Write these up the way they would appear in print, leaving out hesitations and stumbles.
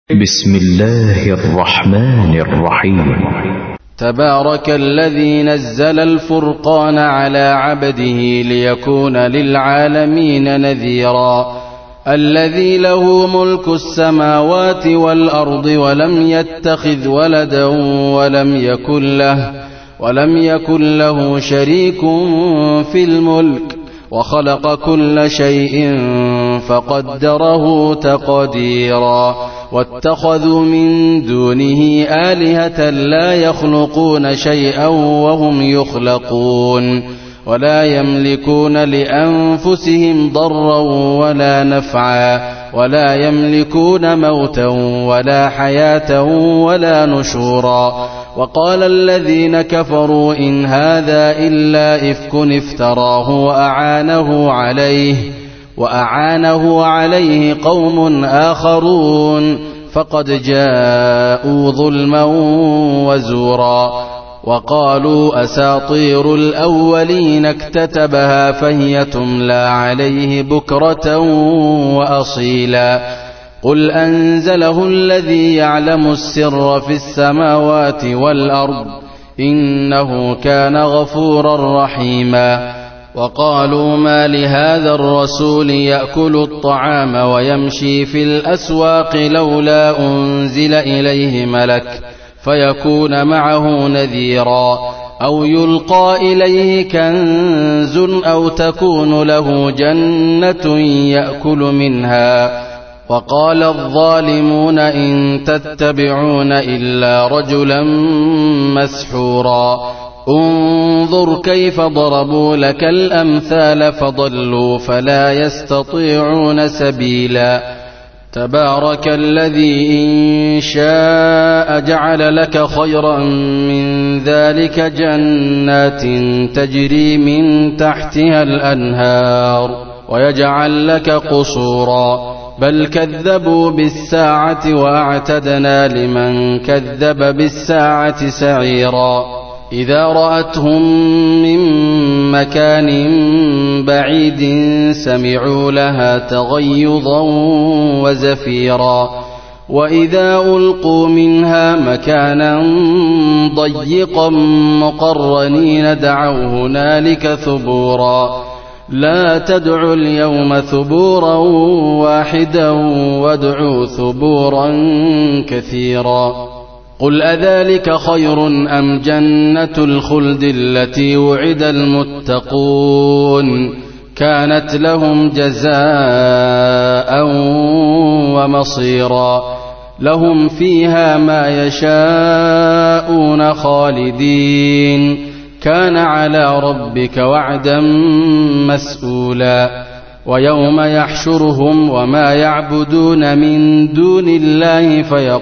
بسم الله الرحمن الرحيم. تبارك الذي نزل الفرقان على عبده ليكون للعالمين نذيرا. الذي له ملك السماوات والأرض ولم يتخذ ولدا ولم يكن له شريك في الملك وخلق كل شيء فقدره تقديرا. واتخذوا من دونه آلهة لا يخلقون شيئا وهم يخلقون ولا يملكون لأنفسهم ضرا ولا نفعا ولا يملكون موتا ولا حياة ولا نشورا. وقال الذين كفروا إن هذا إلا إفك افتراه وأعانه عليه قوم آخرون فقد جاءوا ظلما وزورا. وقالوا أساطير الأولين اكتتبها فهي تملى عليه بكرة وأصيلا. قل أنزله الذي يعلم السر في السماوات والأرض إنه كان غفورا رحيما. وقالوا ما لهذا الرسول يأكل الطعام ويمشي في الأسواق لولا أنزل إليه ملك فيكون معه نذيرا أو يلقى إليه كنز أو تكون له جنة يأكل منها. وقال الظالمون إن تتبعون إلا رجلا مسحورا. انظر كيف ضربوا لك الأمثال فضلوا فلا يستطيعون سبيلا. تبارك الذي إن شاء جعل لك خيرا من ذلك جنات تجري من تحتها الأنهار ويجعل لك قصورا. بل كذبوا بالساعة وأعتدنا لمن كذب بالساعة سعيرا. إذا رأتهم من مكان بعيد سمعوا لها تغيظا وزفيرا. وإذا ألقوا منها مكانا ضيقا مقرنين دعوا هنالك ثبورا. لا تدعوا اليوم ثبورا واحدا وادعوا ثبورا كثيرا. قل أذلك خير أم جنة الخلد التي وعد المتقون كانت لهم جزاء ومصيرا. لهم فيها ما يشاءون خالدين كان على ربك وعدا مسئولا. ويوم يحشرهم وما يعبدون من دون الله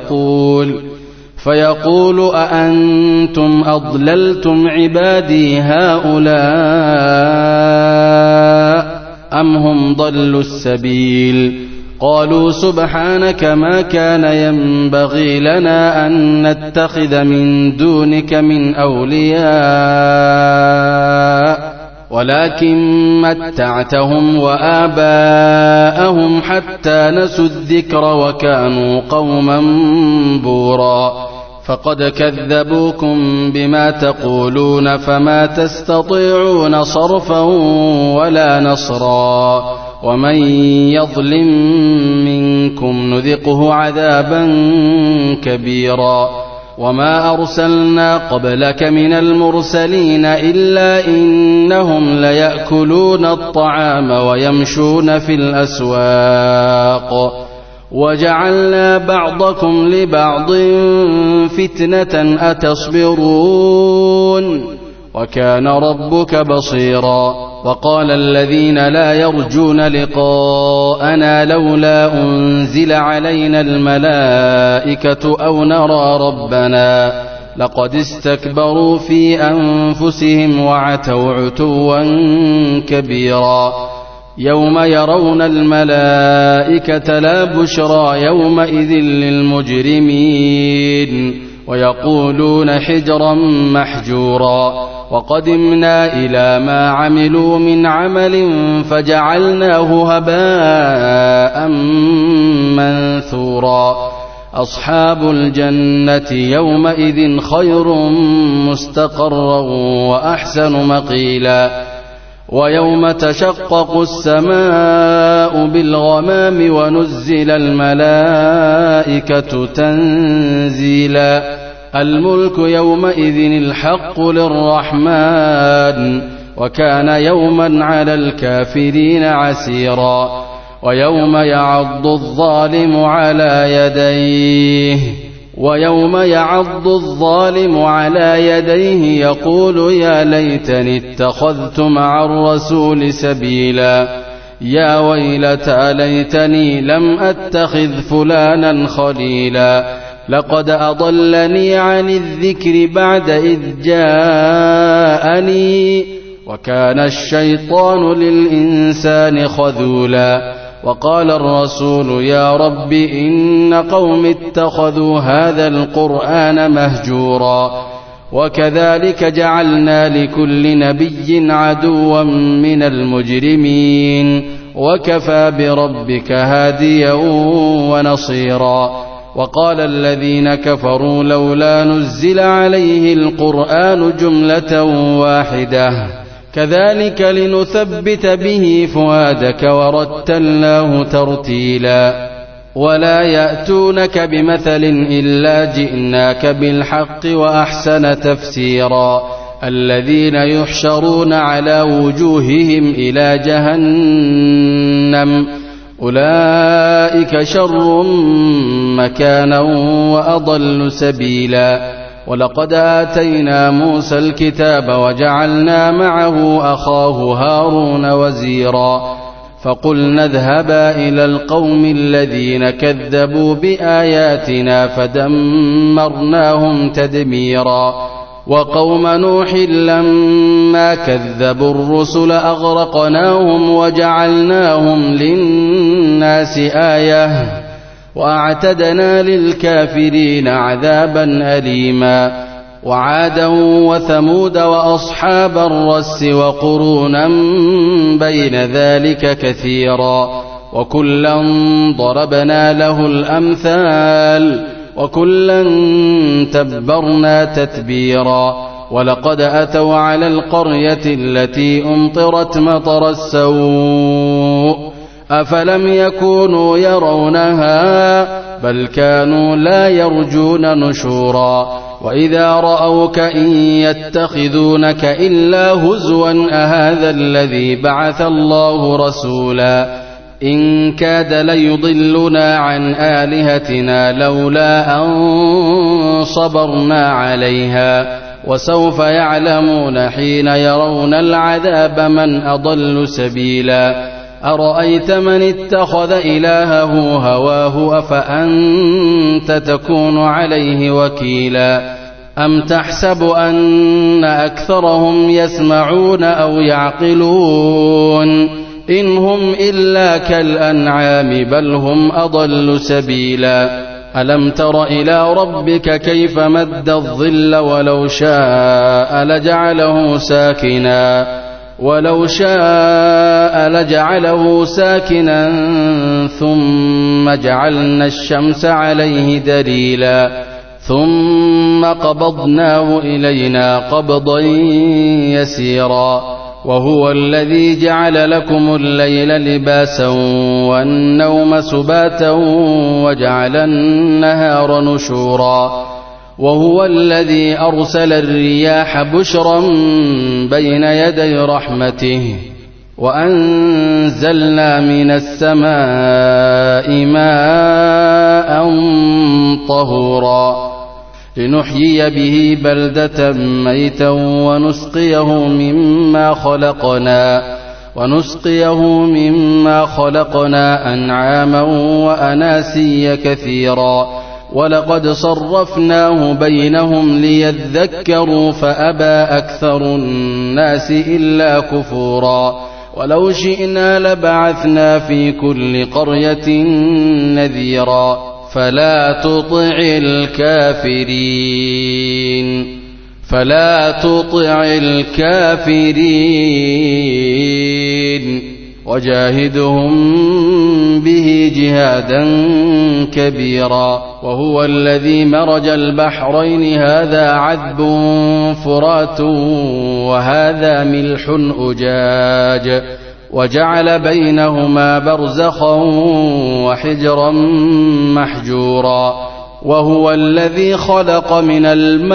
فيقول أأنتم أضللتم عبادي هؤلاء أم هم ضلوا السبيل. قالوا سبحانك ما كان ينبغي لنا أن نتخذ من دونك من أولياء ولكن متعتهم وآباءهم حتى نسوا الذكر وكانوا قوما بورا. فقد كذبوكم بما تقولون فما تستطيعون صرفا ولا نصرا. ومن يظلم منكم نذقه عذابا كبيرا. وما أرسلنا قبلك من المرسلين إلا إنهم ليأكلون الطعام ويمشون في الأسواق وجعلنا بعضكم لبعض فتنة أتصبرون وكان ربك بصيرا. وقال الذين لا يرجون لقاءنا لولا أنزل علينا الملائكة أو نرى ربنا لقد استكبروا في أنفسهم وعتوا عتوا كبيرا. يوم يرون الملائكة لا بشرى يومئذ للمجرمين ويقولون حجرا محجورا. وقدمنا إلى ما عملوا من عمل فجعلناه هباء منثورا. أصحاب الجنة يومئذ خير مستقرا وأحسن مقيلا ويوم تشقق السماء بالغمام ونزل الملائكة تنزيلا الملك يومئذ الحق للرحمن وكان يوما على الكافرين عسيرا ويوم يعض الظالم على يديه يقول يا ليتني اتخذت مع الرسول سبيلا يا ويلتى ليتني لم أتخذ فلانا خليلا لقد أضلني عن الذكر بعد إذ جاءني وكان الشيطان للإنسان خذولا وقال الرسول يا رب إن قوم اتخذوا هذا القرآن مهجورا وكذلك جعلنا لكل نبي عدوا من المجرمين وكفى بربك هاديا ونصيرا وقال الذين كفروا لولا نزل عليه القرآن جملة واحدة كذلك لنثبت به فؤادك ورتلناه ترتيلا ولا يأتونك بمثل إلا جئناك بالحق وأحسن تفسيرا الذين يحشرون على وجوههم إلى جهنم أولئك شر مكانا وأضل سبيلا ولقد آتينا موسى الكتاب وجعلنا معه أخاه هارون وزيرا فقلنا اذهبا إلى القوم الذين كذبوا بآياتنا فدمرناهم تدميرا وقوم نوح لما كذبوا الرسل أغرقناهم وجعلناهم للناس آية وأعتدنا للكافرين عذابا أليما وعادا وثمود وأصحاب الرس وقرونا بين ذلك كثيرا وكلا ضربنا له الأمثال وكلا تبرنا تتبيرا ولقد أتوا على القرية التي أمطرت مطر السوء أفلم يكونوا يرونها بل كانوا لا يرجون نشورا وإذا رأوك إن يتخذونك إلا هزوا أهذا الذي بعث الله رسولا إن كاد ليضلنا عن آلهتنا لولا أن صبرنا عليها وسوف يعلمون حين يرون العذاب من أضل سبيلا أرأيت من اتخذ إلهه هواه أفأنت تكون عليه وكيلا أم تحسب أن أكثرهم يسمعون أو يعقلون إن هم إلا كالأنعام بل هم أضل سبيلا ألم تر إلى ربك كيف مد الظل ولو شاء لجعله ساكنا ثم جعلنا الشمس عليه دليلا ثم قبضناه إلينا قبضا يسيرا وهو الذي جعل لكم الليل لباسا والنوم سباتا وجعل النهار نشورا وهو الذي أرسل الرياح بشرا بين يدي رحمته وأنزلنا من السماء ماء طهورا لنحيي به بلدة ميتا ونسقيه مما خلقنا أنعاما وأناسيا كثيرا ولقد صرفناه بينهم ليذكروا فأبى أكثر الناس إلا كفورا ولو شئنا لبعثنا في كل قرية نذيرا فلا تطع الكافرين وجاهدهم به جهادا كبيرا. وهو الذي مرج البحرين هذا عذب فرات وهذا ملح أجاج وجعل بينهما برزخا وحجرا محجورا. وهو الذي خلق من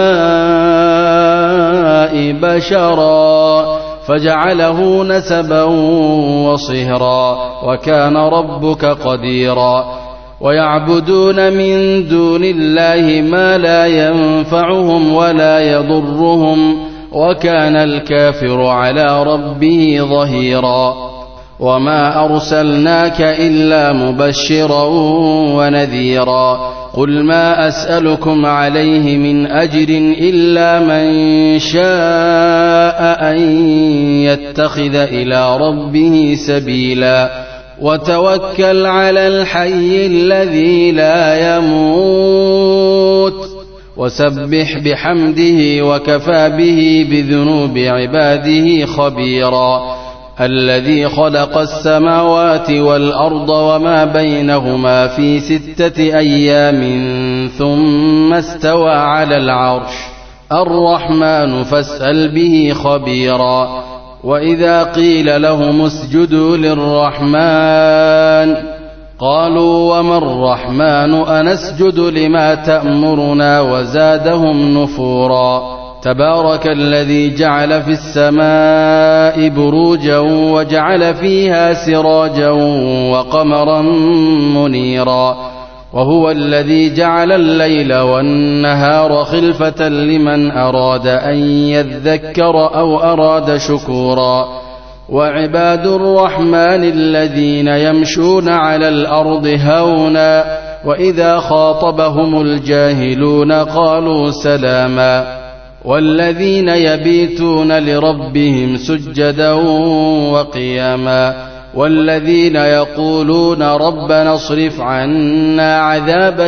الماء بشرا فجعله نسبا وصهرا وكان ربك قديرا. ويعبدون من دون الله ما لا ينفعهم ولا يضرهم وكان الكافر على ربه ظهيرا. وما أرسلناك إلا مبشرا ونذيرا. قل ما أسألكم عليه من أجر إلا من شاء أن يتخذ إلى ربه سبيلا. وتوكل على الحي الذي لا يموت وسبح بحمده وكفى به بذنوب عباده خبيرا. الذي خلق السماوات والأرض وما بينهما في 6 أيام ثم استوى على العرش الرحمن فاسأل به خبيرا. وإذا قيل لهم اسجدوا للرحمن قالوا وما الرحمن أنسجد لما تأمرنا وزادهم نفورا. تبارك الذي جعل في السماء بروجا وجعل فيها سراجا وقمرا منيرا. وهو الذي جعل الليل والنهار خلفة لمن أراد أن يذكر أو أراد شكورا. وعباد الرحمن الذين يمشون على الأرض هونا وإذا خاطبهم الجاهلون قالوا سلاما. والذين يبيتون لربهم سجدا وقياما. والذين يقولون ربنا اصرف عنا عذاب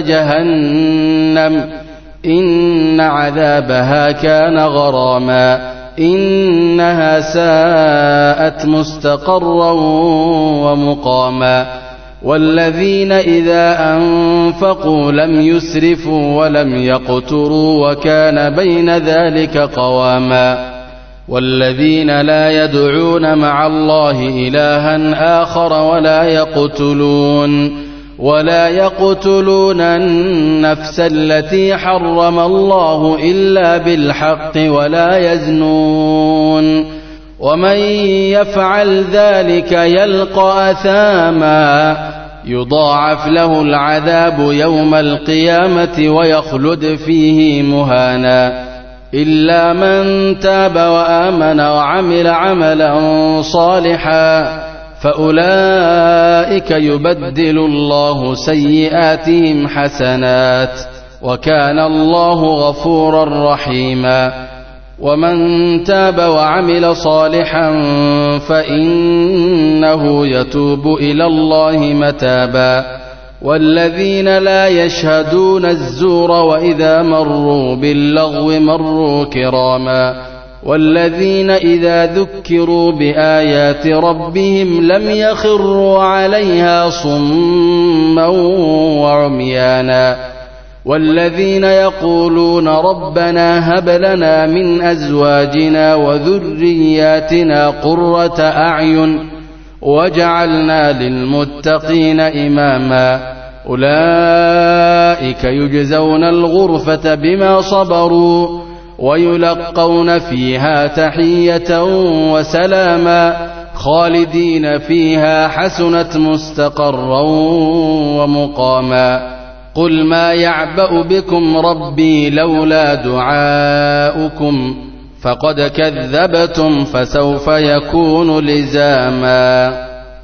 جهنم إن عذابها كان غراما إنها ساءت مستقرا ومقاما. والذين إذا أنفقوا لم يسرفوا ولم يقتروا وكان بين ذلك قواما. والذين لا يدعون مع الله إلها آخر ولا يقتلون النفس التي حرم الله إلا بالحق ولا يزنون ومن يفعل ذلك يلقى أثاما يضاعف له العذاب يوم القيامة ويخلد فيه مهانا إلا من تاب وآمن وعمل عملا صالحا فأولئك يبدل الله سيئاتهم حسنات وكان الله غفورا رحيما. ومن تاب وعمل صالحا فإنه يتوب إلى الله متابا. والذين لا يشهدون الزور وإذا مروا باللغو مروا كراما. والذين إذا ذكروا بآيات ربهم لم يخروا عليها صما وعميانا. والذين يقولون ربنا هب لنا من أزواجنا وذرياتنا قرة أعين وجعلنا للمتقين إماما. أولئك يجزون الغرفة بما صبروا ويلقون فيها تحية وسلاما خالدين فيها حسنت مستقرا ومقاما. قل ما يعبأ بكم ربي لولا دعاؤكم فقد كذبتم فسوف يكون لزاما.